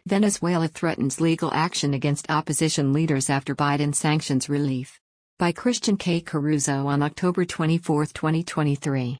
Venezuela threatens legal action against opposition leaders after Biden sanctions relief. By Christian K. Caruso on October 24, 2023.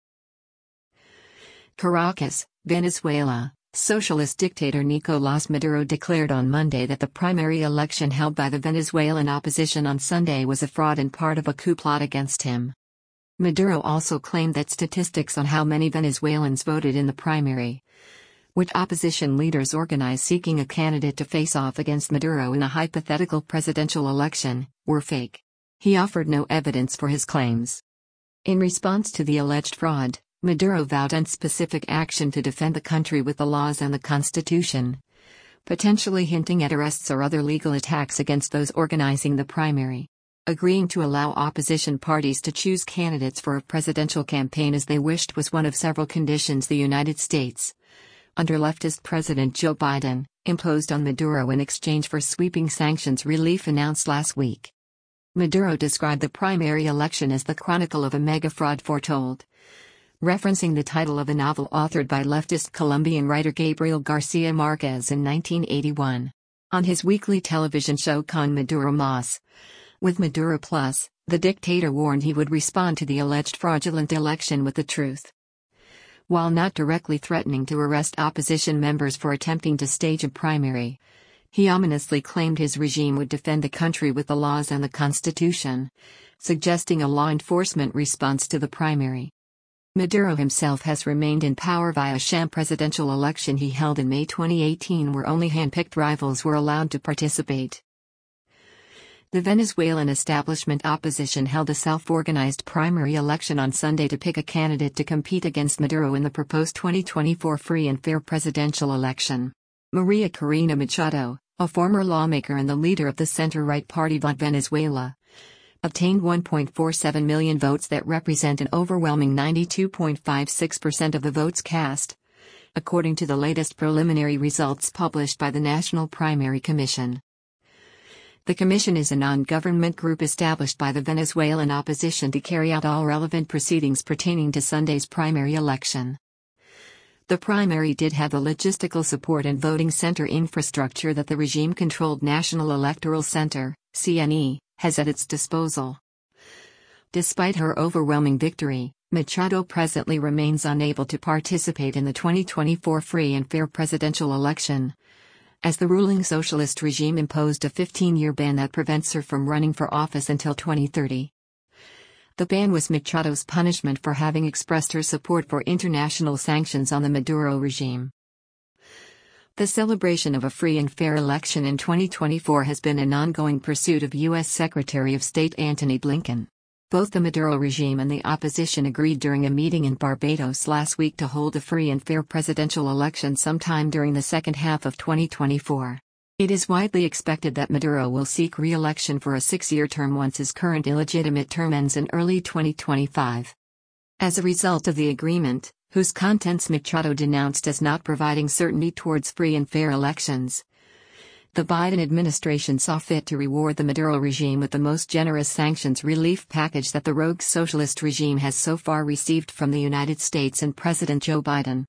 Caracas, Venezuela. Socialist dictator Nicolás Maduro declared on Monday that the primary election held by the Venezuelan opposition on Sunday was a fraud and part of a coup plot against him. Maduro also claimed that statistics on how many Venezuelans voted in the primary, which opposition leaders organized seeking a candidate to face off against Maduro in a hypothetical presidential election, were fake. He offered no evidence for his claims. In response to the alleged fraud, Maduro vowed unspecific action to defend the country with the laws and the Constitution, potentially hinting at arrests or other legal attacks against those organizing the primary. Agreeing to allow opposition parties to choose candidates for a presidential campaign as they wished was one of several conditions the United States, under leftist President Joe Biden, imposed on Maduro in exchange for sweeping sanctions relief announced last week. Maduro described the primary election as the chronicle of a mega-fraud foretold, referencing the title of a novel authored by leftist Colombian writer Gabriel Garcia Marquez in 1981. On his weekly television show Con Maduro Más, with Maduro Plus, the dictator warned he would respond to the alleged fraudulent election with the truth. While not directly threatening to arrest opposition members for attempting to stage a primary, he ominously claimed his regime would defend the country with the laws and the Constitution, suggesting a law enforcement response to the primary. Maduro himself has remained in power via a sham presidential election he held in May 2018 where only hand-picked rivals were allowed to participate. The Venezuelan establishment opposition held a self-organized primary election on Sunday to pick a candidate to compete against Maduro in the proposed 2024 free and fair presidential election. Maria Corina Machado, a former lawmaker and the leader of the center-right party Vot Venezuela, obtained 1.47 million votes that represent an overwhelming 92.56% of the votes cast, according to the latest preliminary results published by the National Primary Commission. The commission is a non-government group established by the Venezuelan opposition to carry out all relevant proceedings pertaining to Sunday's primary election. The primary did have the logistical support and voting center infrastructure that the regime-controlled National Electoral Center, CNE, has at its disposal. Despite her overwhelming victory, Machado presently remains unable to participate in the 2024 free and fair presidential election, as the ruling socialist regime imposed a 15-year ban that prevents her from running for office until 2030. The ban was Machado's punishment for having expressed her support for international sanctions on the Maduro regime. The celebration of a free and fair election in 2024 has been an ongoing pursuit of U.S. Secretary of State Antony Blinken. Both the Maduro regime and the opposition agreed during a meeting in Barbados last week to hold a free and fair presidential election sometime during the second half of 2024. It is widely expected that Maduro will seek re-election for a 6-year term once his current illegitimate term ends in early 2025. As a result of the agreement, whose contents Machado denounced as not providing certainty towards free and fair elections, the Biden administration saw fit to reward the Maduro regime with the most generous sanctions relief package that the rogue socialist regime has so far received from the United States and President Joe Biden.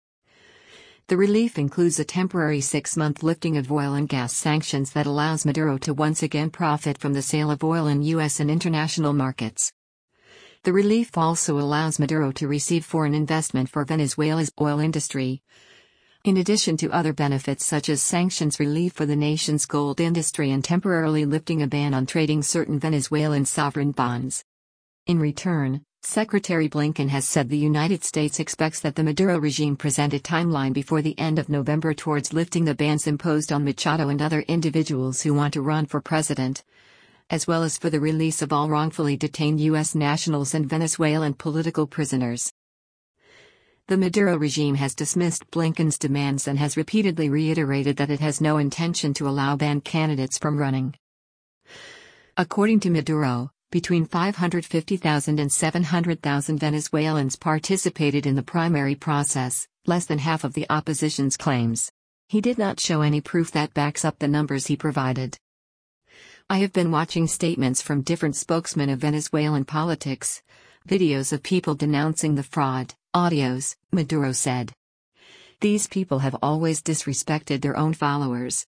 The relief includes a temporary 6-month lifting of oil and gas sanctions that allows Maduro to once again profit from the sale of oil in U.S. and international markets. The relief also allows Maduro to receive foreign investment for Venezuela's oil industry, in addition to other benefits such as sanctions relief for the nation's gold industry and temporarily lifting a ban on trading certain Venezuelan sovereign bonds. In return, Secretary Blinken has said the United States expects that the Maduro regime present a timeline before the end of November towards lifting the bans imposed on Machado and other individuals who want to run for president, as well as for the release of all wrongfully detained U.S. nationals and Venezuelan political prisoners. The Maduro regime has dismissed Blinken's demands and has repeatedly reiterated that it has no intention to allow banned candidates from running. According to Maduro, between 550,000 and 700,000 Venezuelans participated in the primary process, less than half of the opposition's claims. He did not show any proof that backs up the numbers he provided. I have been watching statements from different spokesmen of Venezuelan politics, videos of people denouncing the fraud, audios, Maduro said. These people have always disrespected their own followers.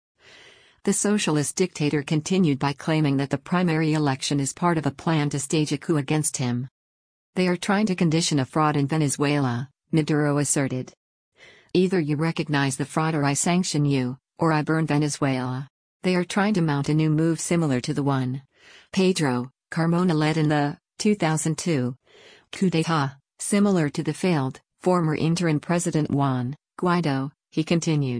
The socialist dictator continued by claiming that the primary election is part of a plan to stage a coup against him. They are trying to condition a fraud in Venezuela, Maduro asserted. Either you recognize the fraud or I sanction you, or I burn Venezuela. They are trying to mount a new move similar to the one Pedro Carmona led in the 2002 coup d'état, similar to the failed former interim President Juan Guaido, he continued.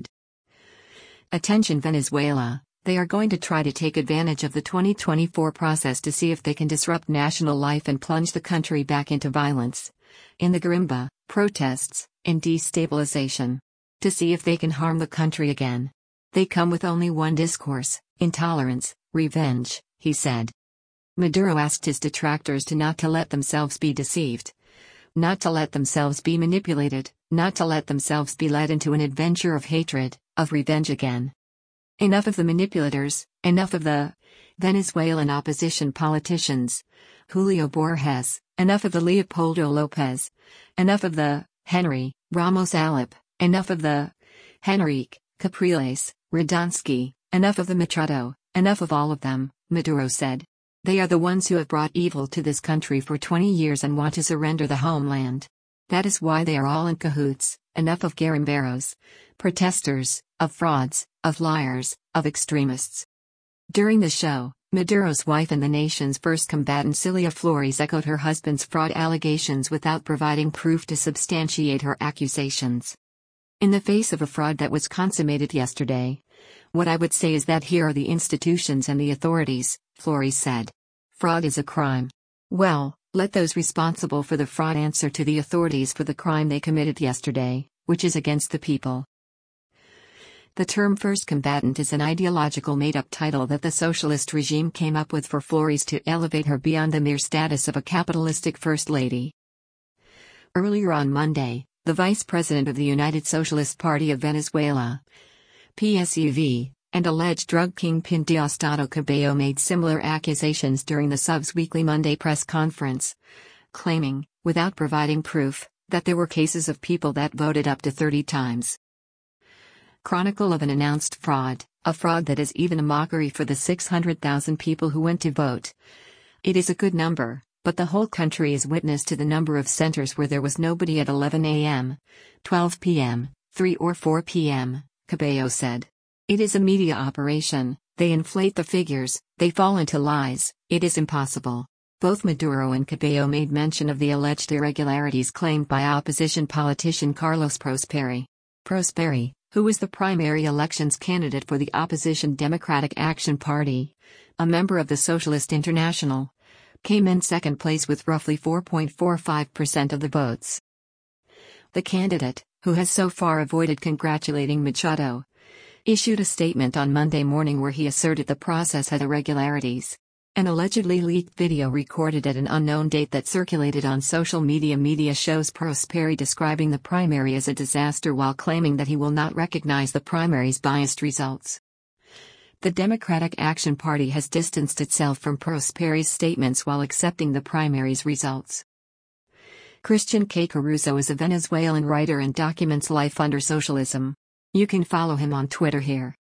Attention Venezuela, they are going to try to take advantage of the 2024 process to see if they can disrupt national life and plunge the country back into violence. In the guerrilla, protests, and destabilization. To see if they can harm the country again. They come with only one discourse, intolerance, revenge, he said. Maduro asked his detractors to not to let themselves be deceived. Not to let themselves be manipulated, not to let themselves be led into an adventure of hatred, of revenge again. Enough of the manipulators, enough of the Venezuelan opposition politicians. Julio Borges, enough of the Leopoldo Lopez. Enough of the Henry Ramos Alep, enough of the Henrique Capriles, Radonsky, enough of the Machado, enough of all of them, Maduro said. They are the ones who have brought evil to this country for 20 years and want to surrender the homeland. That is why they are all in cahoots. Enough of guerrilleros, protesters, of frauds, of liars, of extremists. During the show, Maduro's wife and the nation's first combatant Cilia Flores echoed her husband's fraud allegations without providing proof to substantiate her accusations. In the face of a fraud that was consummated yesterday, what I would say is that here are the institutions and the authorities, Flores said. Fraud is a crime. Well, let those responsible for the fraud answer to the authorities for the crime they committed yesterday, which is against the people. The term first combatant is an ideological made-up title that the socialist regime came up with for Flores to elevate her beyond the mere status of a capitalistic first lady. Earlier on Monday, the vice president of the United Socialist Party of Venezuela, PSUV, and alleged drug kingpin Diosdado Cabello made similar accusations during the sub's weekly Monday press conference, claiming, without providing proof, that there were cases of people that voted up to 30 times. Chronicle of an announced fraud, a fraud that is even a mockery for the 600,000 people who went to vote. It is a good number, but the whole country is witness to the number of centers where there was nobody at 11 a.m., 12 p.m., 3 or 4 p.m., Cabello said. It is a media operation, they inflate the figures, they fall into lies, it is impossible. Both Maduro and Cabello made mention of the alleged irregularities claimed by opposition politician Carlos Prosperi. Prosperi, who was the primary elections candidate for the opposition Democratic Action Party, a member of the Socialist International, came in second place with roughly 4.45% of the votes. The candidate, who has so far avoided congratulating Machado, issued a statement on Monday morning where he asserted the process had irregularities. An allegedly leaked video recorded at an unknown date that circulated on social media shows Prosperi describing the primary as a disaster while claiming that he will not recognize the primary's biased results. The Democratic Action Party has distanced itself from Prosperi's statements while accepting the primary's results. Christian K. Caruso is a Venezuelan writer and documents life under socialism. You can follow him on Twitter here.